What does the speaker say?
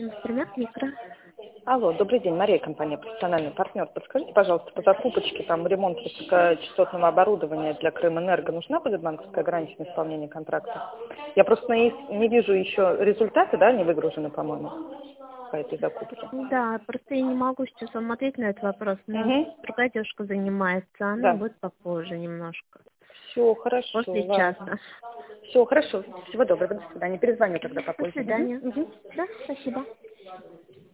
Пример микро. Алло, добрый день, Мария, компания «Профессиональный партнер». Подскажите, пожалуйста, по закупочке, там, ремонт высокочастотного оборудования для Крымэнерго нужна будет банковская гарантия на исполнение контракта? Я просто не вижу еще результаты, да, не выгружены, по-моему, по этой закупке. Да, просто я не могу сейчас вам ответить на этот вопрос. У нас Угу. другая девушка занимается, она Да. будет попозже немножко. Все, хорошо, После ладно. часа. Все, хорошо. Всего доброго, до свидания. Перезвоню тогда До попозже. свидания. Угу. Да, спасибо.